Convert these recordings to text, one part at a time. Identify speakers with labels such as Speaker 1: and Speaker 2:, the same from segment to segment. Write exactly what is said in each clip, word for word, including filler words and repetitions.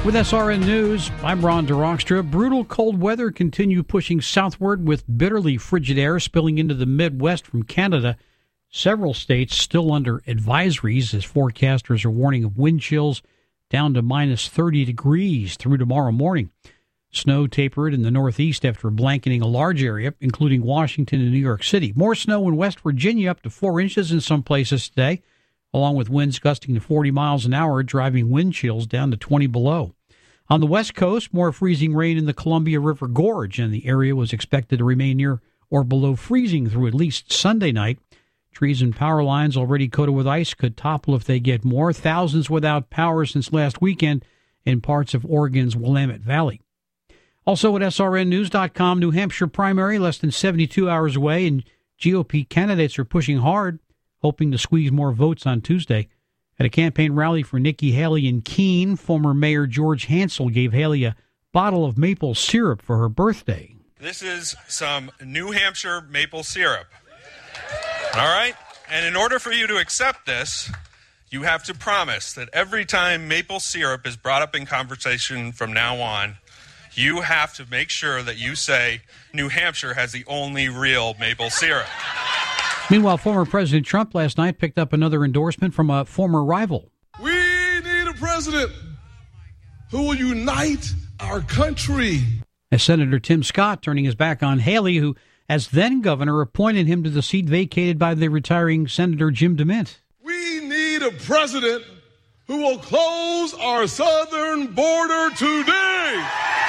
Speaker 1: With S R N News, I'm Ron DeRockstra. Brutal cold weather continue pushing southward with bitterly frigid air spilling into the Midwest from Canada. Several states still under advisories as forecasters are warning of wind chills down to minus thirty degrees through tomorrow morning. Snow tapered in the northeast after blanketing a large area, including Washington and New York City. More snow in West Virginia, up to four inches in some places today, along with winds gusting to forty miles an hour, driving wind chills down to twenty below. On the West Coast, more freezing rain in the Columbia River Gorge, and the area was expected to remain near or below freezing through at least Sunday night. Trees and power lines already coated with ice could topple if they get more. Thousands without power since last weekend in parts of Oregon's Willamette Valley. Also at S R N news dot com, New Hampshire primary less than seventy-two hours away, and G O P candidates are pushing hard, hoping to squeeze more votes on Tuesday. At a campaign rally for Nikki Haley in Keene, former Mayor George Hansel gave Haley a bottle of maple syrup for her birthday.
Speaker 2: This is some New Hampshire maple syrup. All right? And in order for you to accept this, you have to promise that every time maple syrup is brought up in conversation from now on, you have to make sure that you say New Hampshire has the only real maple syrup.
Speaker 1: Meanwhile, former President Trump last night picked up another endorsement from a former rival.
Speaker 3: We need a president who will unite our country.
Speaker 1: As Senator Tim Scott turning his back on Haley, who, as then governor, appointed him to the seat vacated by the retiring Senator Jim DeMint.
Speaker 3: We need a president who will close our southern border today.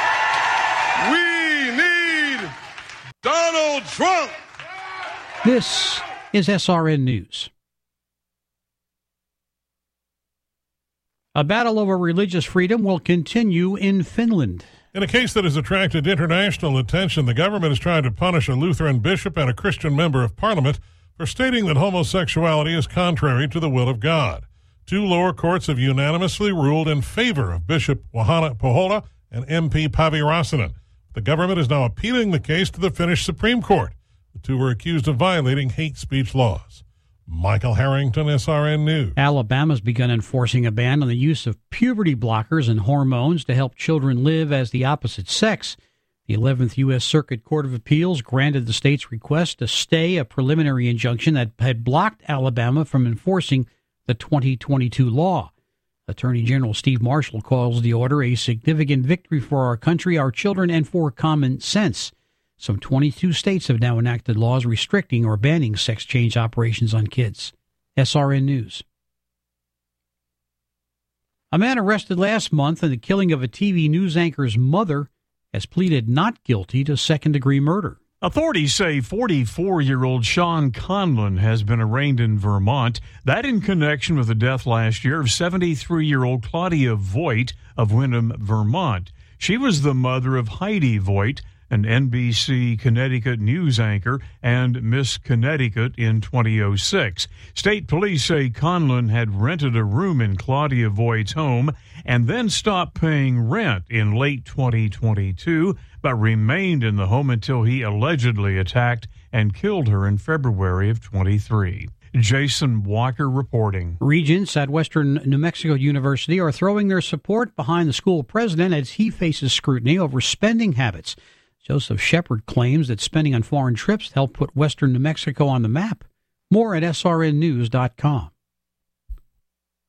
Speaker 3: We need Donald Trump.
Speaker 1: This is S R N News. A battle over religious freedom will continue in Finland.
Speaker 4: In a case that has attracted international attention, the government is trying to punish a Lutheran bishop and a Christian member of parliament for stating that homosexuality is contrary to the will of God. Two lower courts have unanimously ruled in favor of Bishop Juhana Pohjola and M P Päivi Räsänen. The government is now appealing the case to the Finnish Supreme Court. The two were accused of violating hate speech laws. Michael Harrington, S R N News.
Speaker 1: Alabama's begun enforcing a ban on the use of puberty blockers and hormones to help children live as the opposite sex. The eleventh U S. Circuit Court of Appeals granted the state's request to stay a preliminary injunction that had blocked Alabama from enforcing the twenty twenty-two law. Attorney General Steve Marshall calls the order a significant victory for our country, our children, and for common sense. Some twenty-two states have now enacted laws restricting or banning sex change operations on kids. S R N News. A man arrested last month in the killing of a T V news anchor's mother has pleaded not guilty to second-degree murder.
Speaker 5: Authorities say forty-four-year-old Sean Conlon has been arraigned in Vermont. That in connection with the death last year of seventy-three-year-old Claudia Voigt of Windham, Vermont. She was the mother of Heidi Voigt, an N B C Connecticut news anchor and Miss Connecticut in twenty oh six. State police say Conlon had rented a room in Claudia Voigt's home and then stopped paying rent in late twenty twenty-two, but remained in the home until he allegedly attacked and killed her in February of twenty-three. Jason Walker reporting.
Speaker 1: Regents at Western New Mexico University are throwing their support behind the school president as he faces scrutiny over spending habits. Joseph Shepard claims that spending on foreign trips helped put Western New Mexico on the map. More at S R N news dot com.